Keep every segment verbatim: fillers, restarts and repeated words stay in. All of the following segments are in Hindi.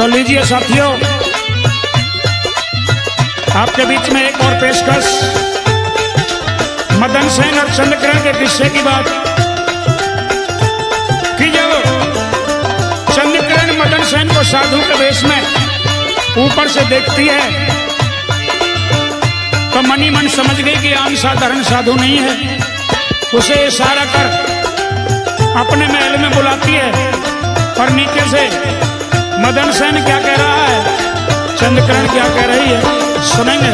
लीजिए साथियों, आपके बीच में एक और पेशकश, मदन सेन और चंद्रकिरण के किस्से की बात कि जब चंद्रकिरण मदन सेन को साधु के वेश में ऊपर से देखती है तो मनी मन समझ गई कि आम साधारण साधु नहीं है। उसे इशारा कर अपने महल में बुलाती है और नीचे से मदन सेन क्या कह रहा है, चंद्रकिरण क्या कह रही है, सुनेंगे।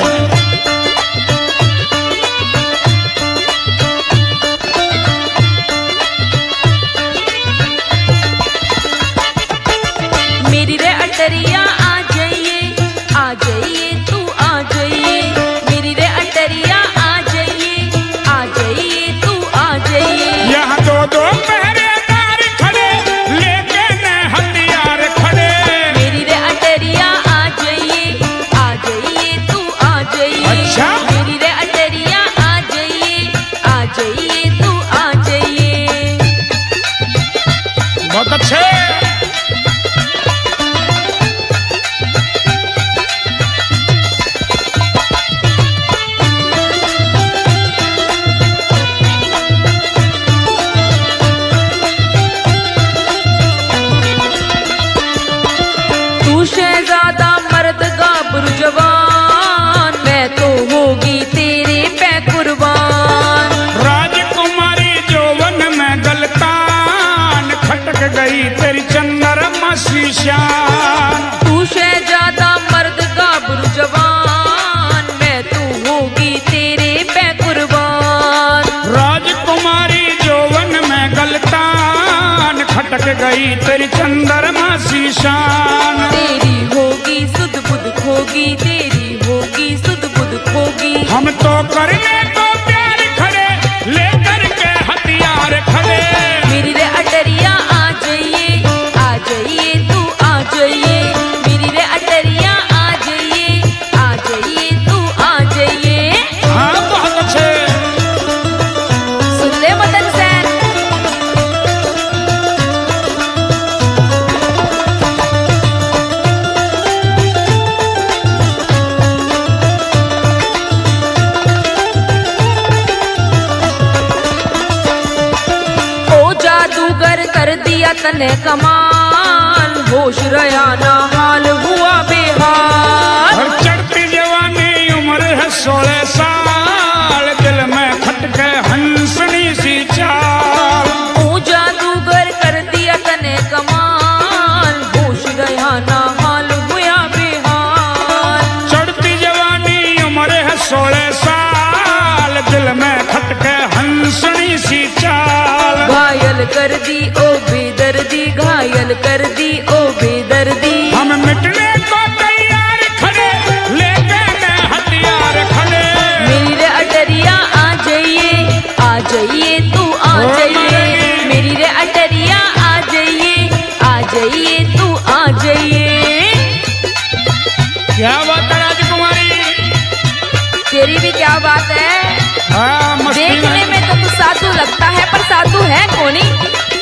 मेरी रे अटरिया आ जाइए, आ जाइए तू आ जाइए, मेरी रे अटरिया आ जाइए, आ जाइए तू आ जाइए। यहाँ दो दो पहरेदार खड़े लेके न हथियार खड़े, मेरी रे अटरिया आ जाइए, आ जाइए तू आ जाइए। अच्छा? मेरी रे अटरिया आ जाइए, आ जाइए तू आ जाइए। बहुत अच्छे। शहजादा मर्द गाभरू जवान, मैं तो होगी तेरे पे कुर्बान। राजकुमारी जौवन में गलतान, खटक गई तेरी चंद्रमा सी शान। तू शहजादा मर्द गाभरू जवान, मैं तो होगी तेरे पे कुर्बान। राजकुमारी जौवन में गलतान, खटक गई तेरी चंद्रमा सी शान। तेरी होगी सुध बुध खोगी, तेरी होगी सुध बुध खोगी। हम तो करने को प्यार खड़े लेकर के हथियार खड़े। मेरी रे अटरिया आ जाइए, आ जाइए तू आ जाइए, मेरी रे अटरिया आ जाइए, आ जाइए तू आ जाइए। हाँ बहुत अच्छे। सुन ले मदन सेन, जादूगर कर दिया तने कमाल, होश रया ना हाल हुआ बेहाल। और चढ़ती जवानी उम्र है सोलह साल, दिल में खटके हंसनी सी चाल। ओ जादूगर कर दिया तने कमाल, होश रया ना हाल हुआ बेहाल। चढ़ती जवानी उम्र है सोलह साल, दिल में खटके हंसनी सी चाल। घायल कर दी ओ बेदर्दी, घायल कर दी ओ बेदर्दी। हम मिटने को तैयार खड़े लेके न हथियार खड़े। मेरी रे अटरिया आ जाइए, आ जाइए तू आ ओ जाइए, मदनी। मेरी रे अटरिया आ जाइए, आ जाइए तू आ जाइए। क्या बात है राजकुमारी, तेरी भी क्या बात है। हाँ मस्ती देखने में। में तो तू साधु लगता है, पर साधु है कौन ही।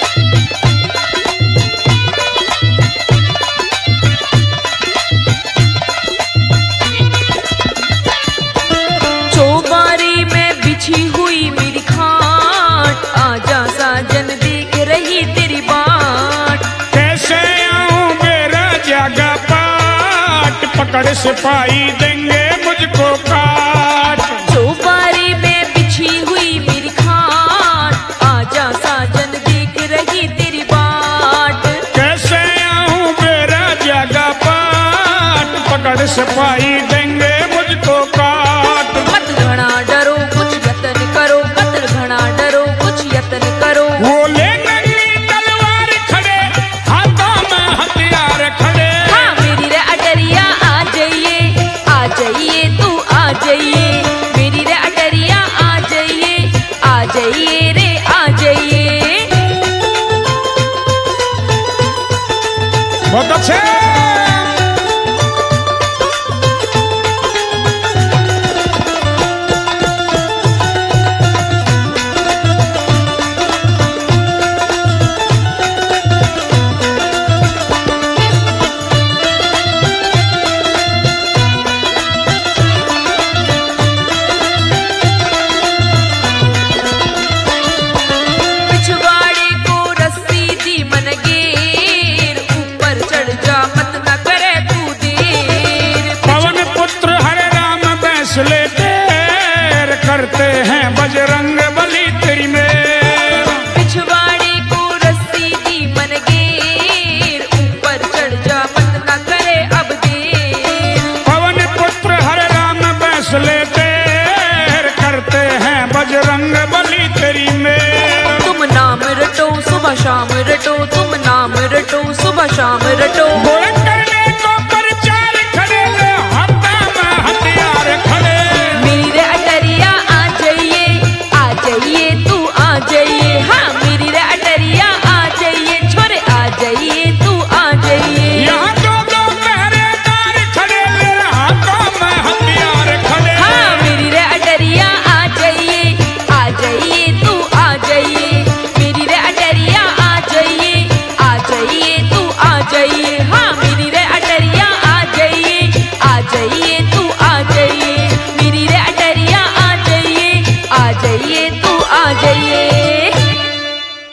चौबारी में बिछी हुई मेरी खाट, आजा साजन देख रही तेरी बाट। कैसे आऊं मेरा जागा पाट, पकड़ सिपाही देंगे मुझको काट। चौबारी में बिछी हुई मेरी खाट, आजा साजन देख रही तेरी बाट। कैसे आऊं मेरा जागा पाट, पकड़ सिपाही देंगे मुझको काट। मत घना डरो कुछ यतन करो, मत घना डरो कुछ यतन करो। वो ले नंगी तलवार खड़े, हाथों में हथियार खड़े। हाँ मेरी रे अटरिया आ जाइए, आ जाइए तू आ जाइए, मेरी रे अटरिया आ जाइए, आ जाइए रे आ जाइए। बहुत अच्छे। पलटो तुम